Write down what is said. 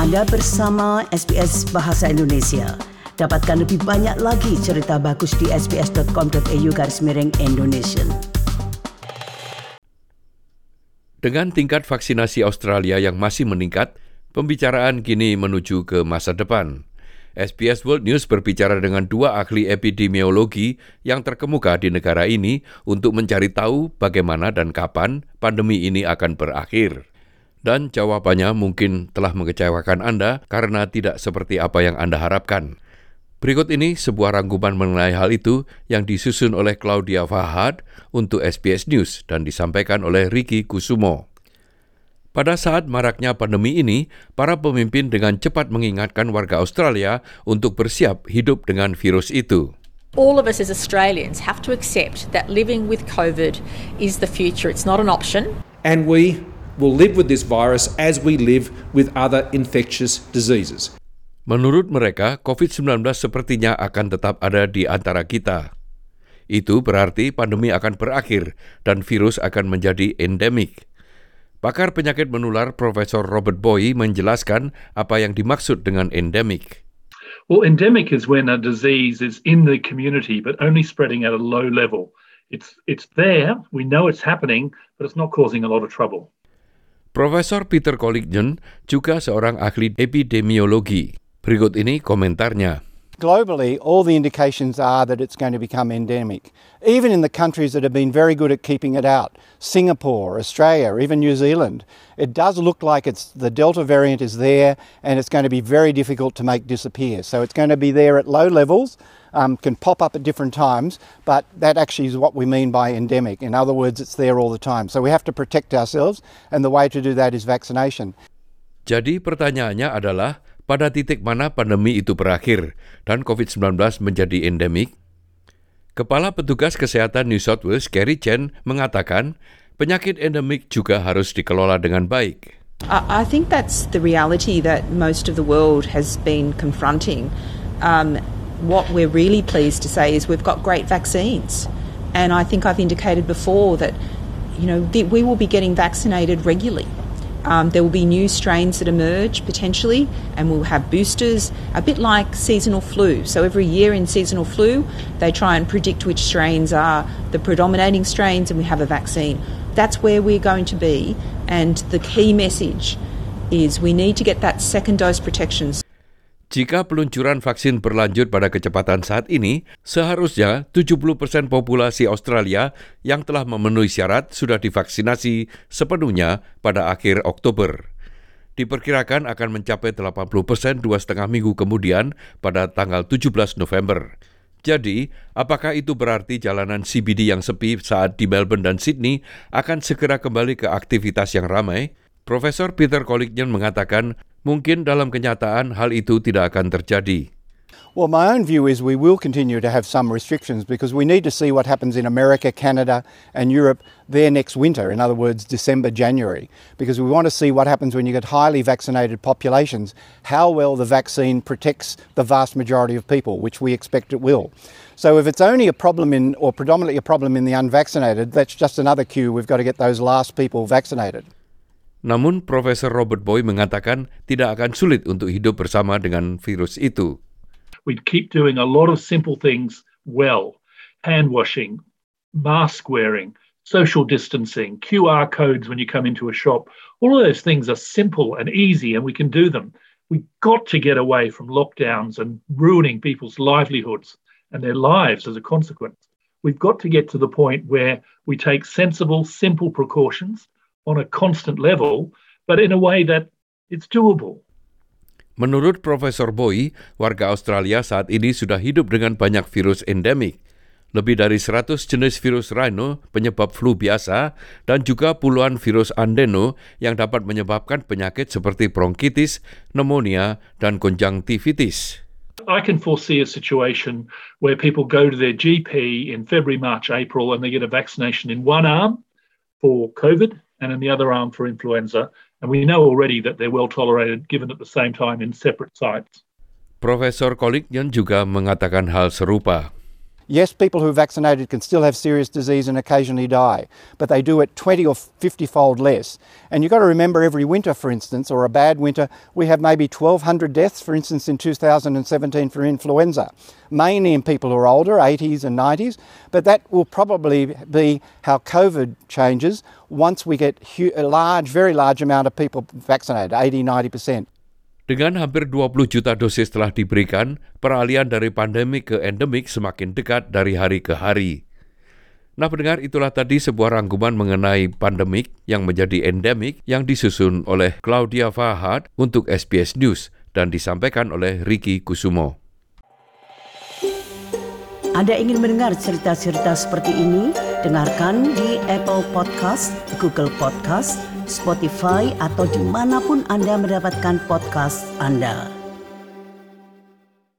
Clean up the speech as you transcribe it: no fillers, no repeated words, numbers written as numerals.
Anda bersama SBS Bahasa Indonesia. Dapatkan lebih banyak lagi cerita bagus di sbs.com.au/Indonesian. Dengan tingkat vaksinasi Australia yang masih meningkat, pembicaraan kini menuju ke masa depan. SBS World News berbicara dengan dua ahli epidemiologi yang terkemuka di negara ini untuk mencari tahu bagaimana dan kapan pandemi ini akan berakhir. Dan jawabannya mungkin telah mengecewakan Anda karena tidak seperti apa yang Anda harapkan. Berikut ini sebuah rangkuman mengenai hal itu yang disusun oleh Claudia Fahad untuk SBS News dan disampaikan oleh Ricky Kusumo. Pada saat maraknya pandemi ini, para pemimpin dengan cepat mengingatkan warga Australia untuk bersiap hidup dengan virus itu. All of us as Australians have to accept that living with COVID is the future. It's not an option. And we will live with this virus as we live with other infectious diseases. Menurut mereka, COVID-19 sepertinya akan tetap ada di antara kita. Itu berarti pandemi akan berakhir dan virus akan menjadi endemik. Pakar penyakit menular Profesor Robert Boy menjelaskan apa yang dimaksud dengan endemik. Well, endemic is when a disease is in the community but only spreading at a low level. It's there, we know it's happening, but it's not causing a lot of trouble. Profesor Peter Collignon juga seorang ahli epidemiologi. Berikut ini komentarnya. Globally, all the indications are that it's going to become endemic. Even in the countries that have been very good at keeping it out, Singapore, Australia, even New Zealand, it does look like the Delta variant is there and it's going to be very difficult to make disappear. So it's going to be there at low levels, can pop up at different times, but that actually is what we mean by endemic. In other words, it's there all the time. So we have to protect ourselves, and the way to do that is vaccination. Jadi pertanyaannya adalah, pada titik mana pandemi itu berakhir dan COVID-19 menjadi endemik? Kepala Petugas Kesehatan New South Wales, Kerry Chen, mengatakan penyakit endemik juga harus dikelola dengan baik. I think that's the reality that most of the world has been confronting. What we're really pleased to say is we've got great vaccines. And I think I've indicated before that, we will be getting vaccinated regularly. There will be new strains that emerge potentially, and we'll have boosters, a bit like seasonal flu. So every year in seasonal flu, they try and predict which strains are the predominating strains, and we have a vaccine. That's where we're going to be, and the key message is we need to get that second dose protection. Jika peluncuran vaksin berlanjut pada kecepatan saat ini, seharusnya 70% populasi Australia yang telah memenuhi syarat sudah divaksinasi sepenuhnya pada akhir Oktober. Diperkirakan akan mencapai 80% 2,5 minggu kemudian pada tanggal 17 November. Jadi, apakah itu berarti jalanan CBD yang sepi saat di Melbourne dan Sydney akan segera kembali ke aktivitas yang ramai? Profesor Peter Collignon mengatakan mungkin dalam kenyataan hal itu tidak akan terjadi. Well, my own view is we will continue to have some restrictions because we need to see what happens in America, Canada and Europe there next winter, in other words, December, January, because we want to see what happens when you get highly vaccinated populations, how well the vaccine protects the vast majority of people, which we expect it will. So if it's only a problem or predominantly a problem in the unvaccinated, that's just another cue. We've got to get those last people vaccinated. Namun, Profesor Robert Boy mengatakan tidak akan sulit untuk hidup bersama dengan virus itu. We keep doing a lot of simple things well. Hand washing, mask wearing, social distancing, QR codes when you come into a shop. All of those things are simple and easy and we can do them. We've got to get away from lockdowns and ruining people's livelihoods and their lives as a consequence. We've got to get to the point where we take sensible, simple precautions on a constant level, but in a way that it's doable. Menurut Profesor Boy, warga Australia saat ini sudah hidup dengan banyak virus endemik. Lebih dari 100 jenis virus rhino penyebab flu biasa dan juga puluhan virus adeno yang dapat menyebabkan penyakit seperti bronkitis, pneumonia, dan konjungtivitis. I can foresee a situation where people go to their GP in February, March, April and they get a vaccination in one arm for COVID and in the other arm for influenza. And we know already that they're well tolerated given at the same time in separate sites. Profesor Collignon juga mengatakan hal serupa. Yes, people who are vaccinated can still have serious disease and occasionally die, but they do it 20 or 50-fold less. And you've got to remember every winter, for instance, or a bad winter, we have maybe 1,200 deaths, for instance, in 2017 for influenza, mainly in people who are older, 80s and 90s, but that will probably be how COVID changes once we get a very large amount of people vaccinated, 80-90%. Dengan hampir 20 juta dosis telah diberikan, peralihan dari pandemi ke endemik semakin dekat dari hari ke hari. Nah pendengar, itulah tadi sebuah rangkuman mengenai pandemik yang menjadi endemik yang disusun oleh Claudia Fahad untuk SBS News dan disampaikan oleh Ricky Kusumo. Anda ingin mendengar cerita-cerita seperti ini? Dengarkan di Apple Podcast, Google Podcast, Spotify atau dimanapun Anda mendapatkan podcast Anda.